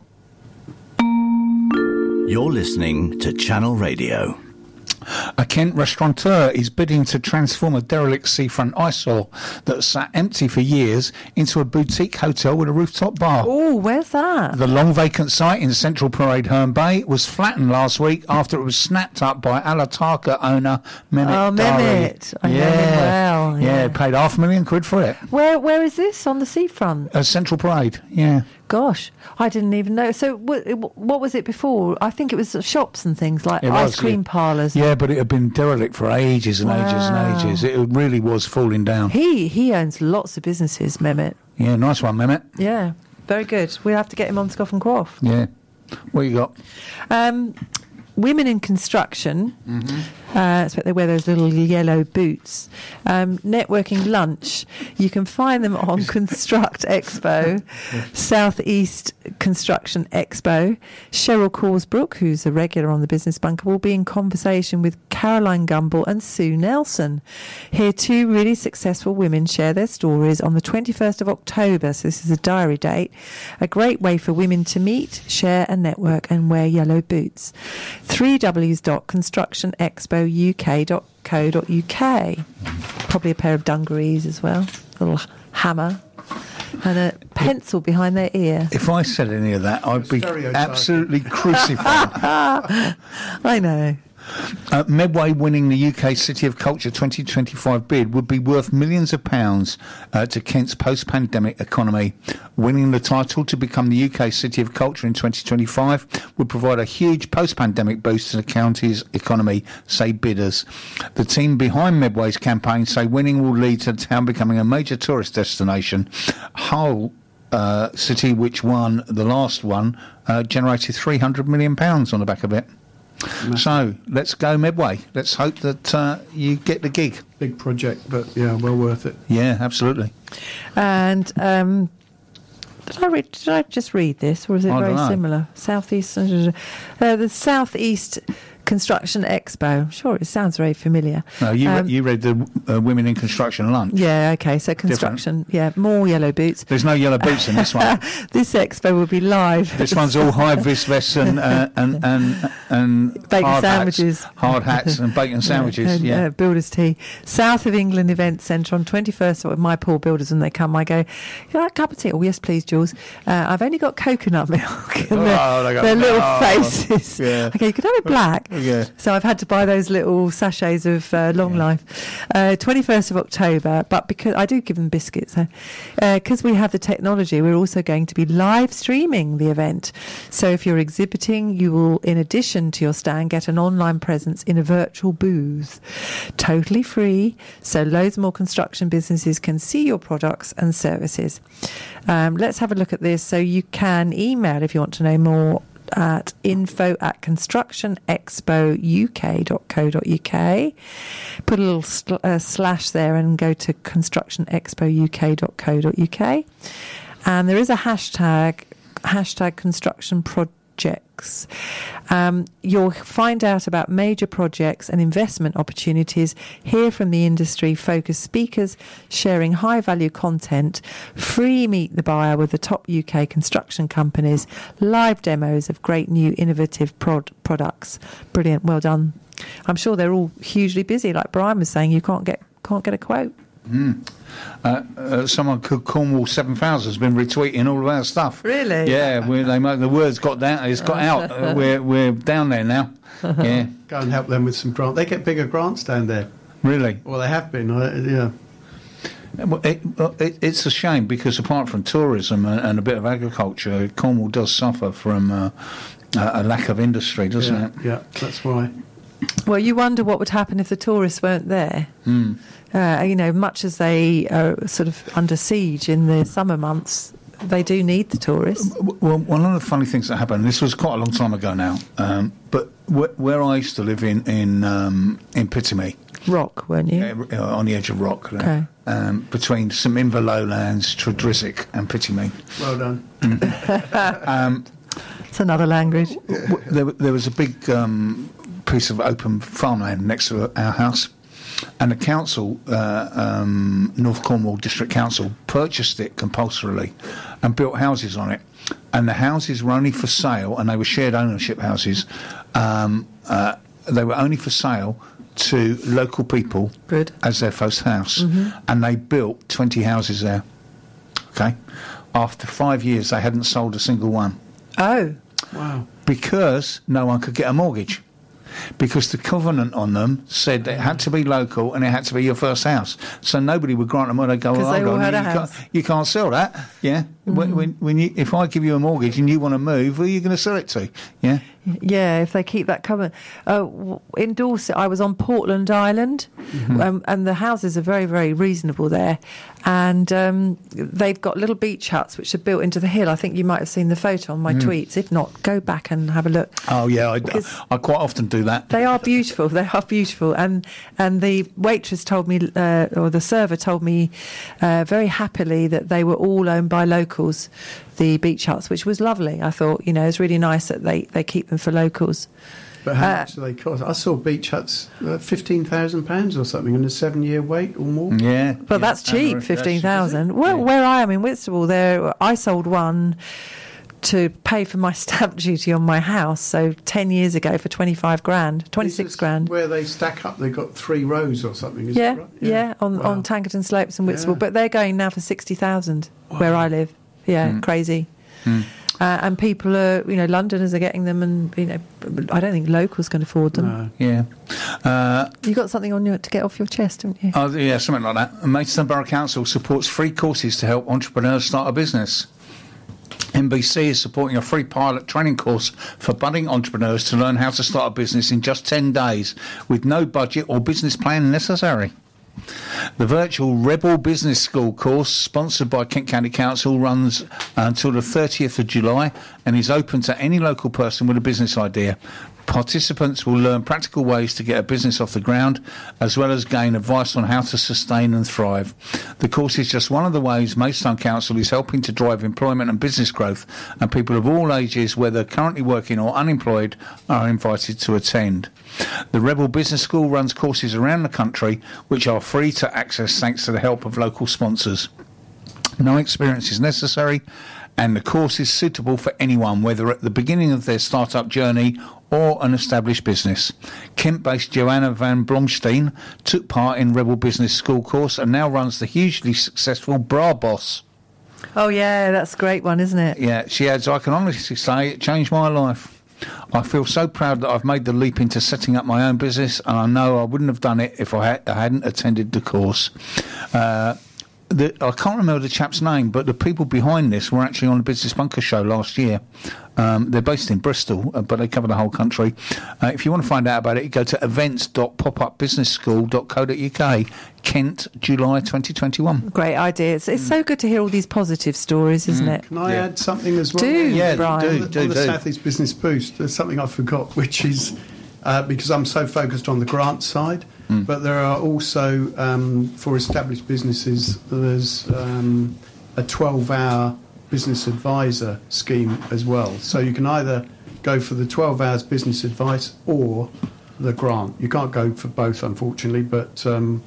You're listening to Channel Radio. A Kent restaurateur is bidding to transform a derelict seafront eyesore that sat empty for years into a boutique hotel with a rooftop bar. Oh, where's that? The long vacant site in Central Parade Herne Bay was flattened last week after it was snapped up by Alataka owner Mehmet Dari. Mehmet. I know him well. Yeah, paid £500,000 for it. Where is this? On the seafront? Central Parade, yeah. Gosh, I didn't even know. So what was it before? I think it was shops and things like ice cream parlours. Yeah, but it had been derelict for ages and ages and ages. It really was falling down. He owns lots of businesses, Mehmet. Yeah, nice one, Mehmet. Yeah, very good. We'll have to get him on Scoff and Quaff. Yeah. What you got? Women in construction, expect they wear those little yellow boots. Networking lunch, you can find them on Construct Expo, Southeast Construction Expo. Cheryl Corsbrook, who's a regular on the Business Bunker, will be in conversation with Caroline Gumble and Sue Nelson. Here, two really successful women share their stories on the 21st of October, so this is a diary date. A great way for women to meet, share and network and wear yellow boots. 3ws.constructionexpouk.co.uk. Probably a pair of dungarees as well, a little hammer and a pencil behind their ear. If I said any of that, I'd be absolutely crucified. I know. Medway winning the UK City of Culture 2025 bid would be worth millions of pounds to Kent's post-pandemic economy. Winning the title to become the UK City of Culture in 2025 would provide a huge post-pandemic boost to the county's economy, say bidders. The team behind Medway's campaign say winning will lead to the town becoming a major tourist destination. Hull City, which won the last one, generated £300 million on the back of it. So let's go Medway. Let's hope that you get the gig. Big project, but yeah, well worth it. Yeah, absolutely. And did I just read this, or is it very similar? Southeast, the Southeast Construction Expo. Sure, it sounds very familiar. No, you read the Women in Construction lunch. Yeah, okay. So construction, more yellow boots. There's no yellow boots in this one. This expo will be live. This one's all high-vis vests and bacon sandwiches, hard hats, and bacon sandwiches. And Builders Tea. South of England Event Centre on 21st with my poor builders. When they come, I go, "You like a cup of tea?" Oh, yes, please, Jules. I've only got coconut milk. And their little faces. Yeah. Okay, you could have it black. Yeah. So I've had to buy those little sachets of Long Life. 21st of October, but because I do give them biscuits, because we have the technology, we're also going to be live streaming the event. So if you're exhibiting, you will, in addition to your stand, get an online presence in a virtual booth. Totally free, so loads more construction businesses can see your products and services. Let's have a look at this. So you can email if you want to know more at info@constructionexpouk.co.uk. Put a little slash there and go to constructionexpouk.co.uk. And there is a hashtag construction projects. You'll find out about major projects and investment opportunities, hear from the industry focused speakers sharing high value content, free meet the buyer with the top UK construction companies, live demos of great new innovative products. Brilliant, well done. I'm sure they're all hugely busy. Like Brian was saying, you can't get a quote. Someone called Cornwall 7000 has been retweeting all of our stuff. Really? Yeah, the words got down. It's got out. We're down there now. Yeah. Go and help them with some grants. They get bigger grants down there. Really? Well, they have been. Yeah. It's a shame because apart from tourism and a bit of agriculture, Cornwall does suffer from a lack of industry, doesn't it? Yeah, that's why. Well, you wonder what would happen if the tourists weren't there. Much as they are sort of under siege in the summer months, they do need the tourists. Well, one of the funny things that happened, this was quite a long time ago now, but where I used to live in Pittimee. Rock, weren't you? On the edge of Rock. Okay. Between St Minver Lowlands, Tredrisic and Pittimee. Well done. It's another language. There was a big piece of open farmland next to our house, and the council, North Cornwall District Council, purchased it compulsorily and built houses on it. And the houses were only for sale, and they were shared ownership houses. They were only for sale to local people. Good. As their first house. And they built 20 houses there. Okay? After 5 years, they hadn't sold a single one. Oh. Wow. Because no one could get a mortgage. Because the covenant on them said that it had to be local and it had to be your first house. So nobody would grant them when they go, Because they all had a house. You can't sell that. Yeah. if I give you a mortgage and you want to move, who are you going to sell it to? Yeah. Yeah, if they keep that covered. In Dorset, I was on Portland Island, and the houses are very, very reasonable there. And they've got little beach huts which are built into the hill. I think you might have seen the photo on my tweets. If not, go back and have a look. Oh, yeah, I quite often do that. They are beautiful. They are beautiful. And the waitress told me, or the server told me very happily that they were all owned by locals, the beach huts, which was lovely. I thought, it's really nice that they keep them for locals. But how much do they cost? I saw beach huts, £15,000 or something, and a 7-year wait or more. Yeah. But that's cheap, 15,000. Well, where I am in Whitstable, I sold one to pay for my stamp duty on my house, so 10 years ago for 25 grand, 26 grand. Where they stack up, they've got 3 rows or something, is yeah, that right? Yeah, on Tankerton Slopes and Whitstable. But they're going now for 60,000 where I live. Yeah, crazy. And people are, Londoners are getting them, and I don't think locals can afford them. No. Yeah. You got something on to get off your chest, haven't you? Oh, yeah, something like that. Maidstone Borough Council supports free courses to help entrepreneurs start a business. NBC is supporting a free pilot training course for budding entrepreneurs to learn how to start a business in just 10 days with no budget or business plan necessary. The virtual Rebel Business School course, sponsored by Kent County Council, runs until the 30th of July and is open to any local person with a business idea. Participants will learn practical ways to get a business off the ground, as well as gain advice on how to sustain and thrive. The course is just one of the ways Maidstone Council is helping to drive employment and business growth, and people of all ages, whether currently working or unemployed, are invited to attend. The Rebel Business School runs courses around the country which are free to access thanks to the help of local sponsors. No experience is necessary, and the course is suitable for anyone, whether at the beginning of their start-up journey or an established business. Kent-based Joanna van Blomstein took part in Rebel Business School course and now runs the hugely successful Bra Boss. Oh, yeah, that's a great one, isn't it? Yeah, she adds, I can honestly say it changed my life. I feel so proud that I've made the leap into setting up my own business, and I know I wouldn't have done it if I hadn't attended the course. I can't remember the chap's name, but the people behind this were actually on the Business Bunker show last year. They're based in Bristol, but they cover the whole country. If you want to find out about it, you go to events.popupbusinessschool.co.uk, Kent, July 2021. Great idea. It's so good to hear all these positive stories, isn't it? Can I add something as well? Brian. On the South East Business Boost, there's something I forgot, which is because I'm so focused on the grant side, but there are also, for established businesses, there's a 12-hour business advisor scheme as well. So you can either go for the 12 hours business advice or the grant. You can't go for both, unfortunately, but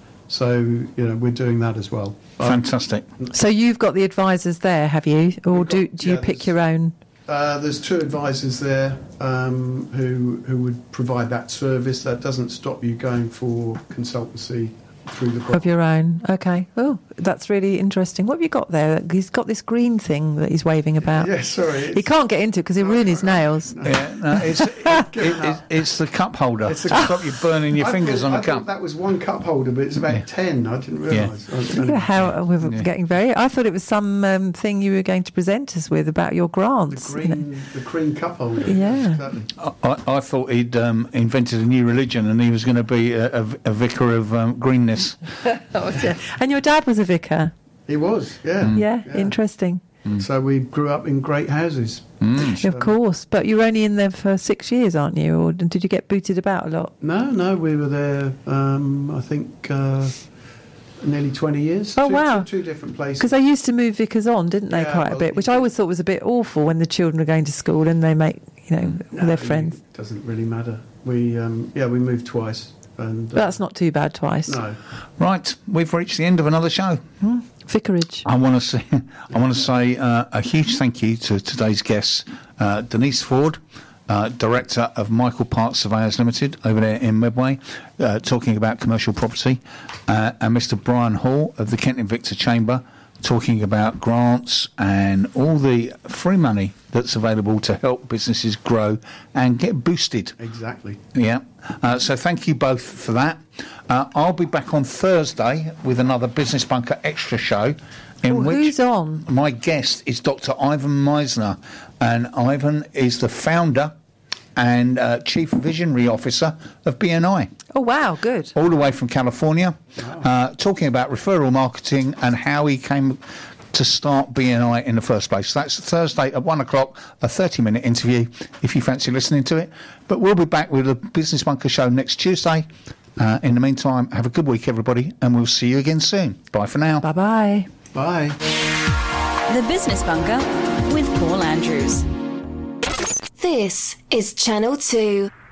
we're doing that as well. Fantastic. So you've got the advisors there, have you? Or do you pick your own? There's 2 advisors there who would provide that service. That doesn't stop you going for consultancy through the grant. Of your own. Okay. Oh, that's really interesting. What have you got there? He's got this green thing that he's waving about. Yeah, sorry. He can't get into it because he'll ruin his nails. Yeah, no, it's the cup holder. It's to stop you burning your fingers on the cup. I thought that was one cup holder, but it's about 10. I didn't realise. Look at how we're getting very... I thought it was some thing you were going to present us with about your grants. The green cup holder. Yeah. Exactly. I thought he'd invented a new religion and he was going to be a vicar of greenness. And your dad was a vicar? He was, yeah. Yeah, interesting. So we grew up in great houses. Of course, but you're only in there for 6 years, aren't you? Or did you get booted about a lot? No, we were there, I think, nearly 20 years. Oh, wow. Two different places. Because they used to move vicars on, didn't they, quite a bit, which I always thought was a bit awful when the children are going to school and they make, their friends. It doesn't really matter. We moved twice. And that's not too bad twice. No. Right, we've reached the end of another show. Vicarage. I want to say a huge thank you to today's guests, Denise Ford, Director of Michael Park Surveyors Limited over there in Medway, talking about commercial property, and Mr. Brian Hall of the Kent Invicta Chamber, talking about grants and all the free money that's available to help businesses grow and get boosted. Exactly. Yeah. So thank you both for that. I'll be back on Thursday with another Business Bunker Extra show. Who's on? My guest is Dr. Ivan Meisner, and Ivan is the founder and Chief Visionary Officer of BNI. Oh, wow, good. All the way from California, talking about referral marketing and how he came to start BNI in the first place. So that's Thursday at 1 o'clock, a 30-minute interview, if you fancy listening to it. But we'll be back with a Business Bunker show next Tuesday. In the meantime, have a good week, everybody, and we'll see you again soon. Bye for now. Bye-bye. Bye. The Business Bunker with Paul Andrews. This is Channel 2.